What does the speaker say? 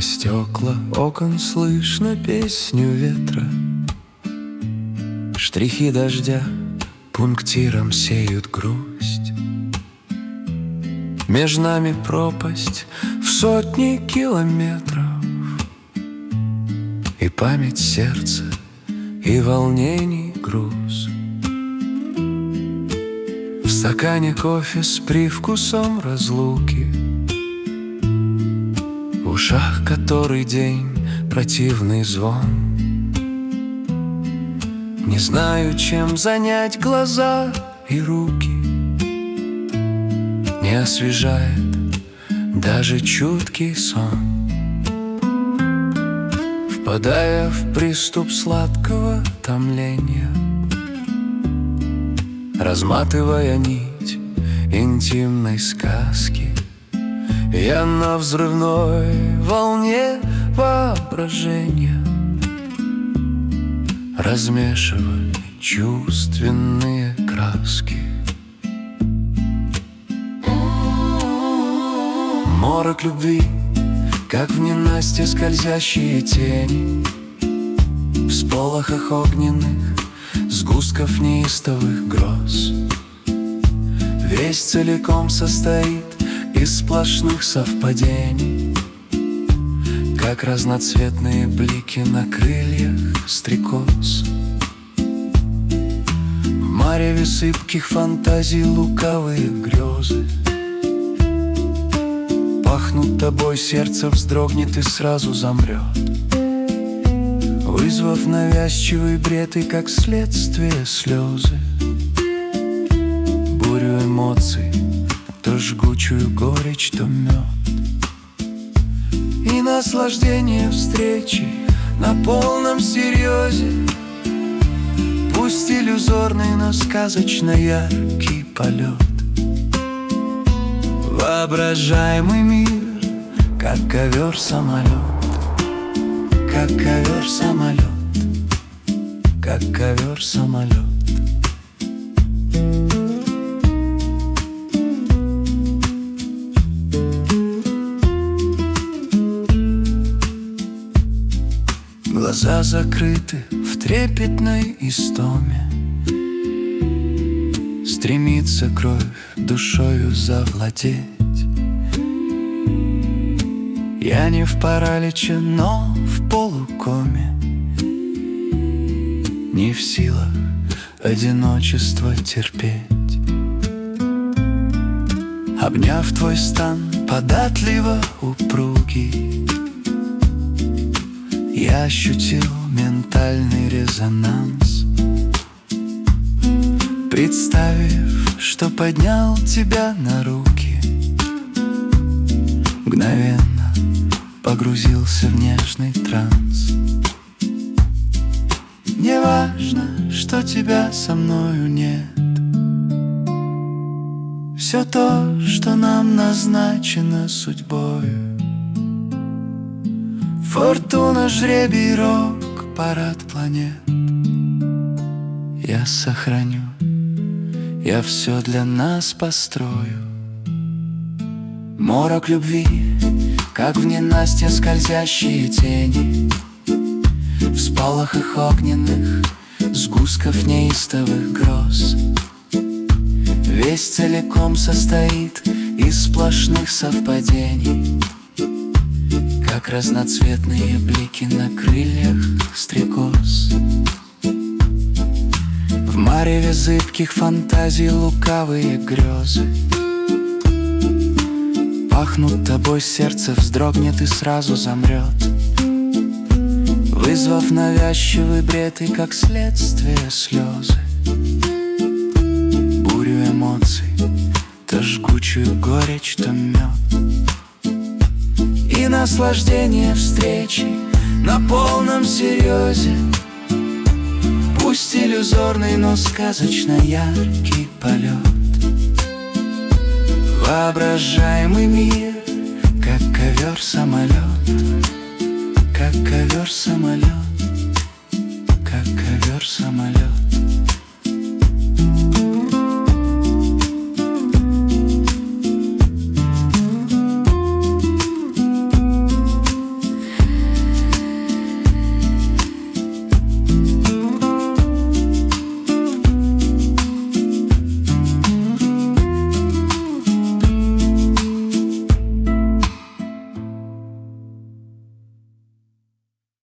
Сквозь стекла окон слышно песню ветра. Штрихи дождя пунктиром сеют грусть. Между нами пропасть в сотни километров, и память сердца, и волнений груз. В стакане кофе с привкусом разлуки, в ушах который день противный звон. Не знаю, чем занять глаза и руки, не освежает даже чуткий сон. Впадая в приступ сладкого томления, разматывая нить интимной сказки, я на взрывной волне воображения размешиваю чувственные краски. Морок любви, как в ненастье скользящие тени, в сполохах огненных сгустков неистовых гроз. Весь целиком состоит из сплошных совпадений, как разноцветные блики на крыльях стрекоз. В мареве сыпких фантазий лукавые грезы пахнут тобой, сердце вздрогнет и сразу замрет, вызвав навязчивый бред и, как следствие, слезы. Бурю эмоций, то жгучую горечь, то мед, и наслаждение встречи на полном серьезе. Пусть иллюзорный, но сказочно яркий полет. Воображаемый мир, как ковер-самолет, как ковер-самолет, как ковер-самолет. Глаза закрыты в трепетной истоме, стремится кровь душою завладеть. Я не в параличе, но в полукоме, не в силах одиночество терпеть. Обняв твой стан податливо упругий, я ощутил ментальный резонанс, представив, что поднял тебя на руки, мгновенно погрузился в нежный транс. Не важно, что тебя со мною нет, все то, что нам назначено судьбою. Фортуна, жребий, рок, парад планет. Я сохраню, я все для нас построю. Морок любви, как в ненастье скользящие тени, в сполохах огненных сгустков неистовых гроз. Весь целиком состоит из сплошных совпадений, как разноцветные блики на крыльях стрекоз. В мареве зыбких фантазий лукавые грезы пахнут тобой, сердце вздрогнет и сразу замрет, вызвав навязчивый бред и, как следствие, слезы. Бурю эмоций, то жгучую горечь, то мед, и наслаждение встречи на полном серьезе. Пусть иллюзорный, но сказочно яркий полет. Воображаемый мир, как ковер-самолет, как ковер-самолет, как ковер-самолет.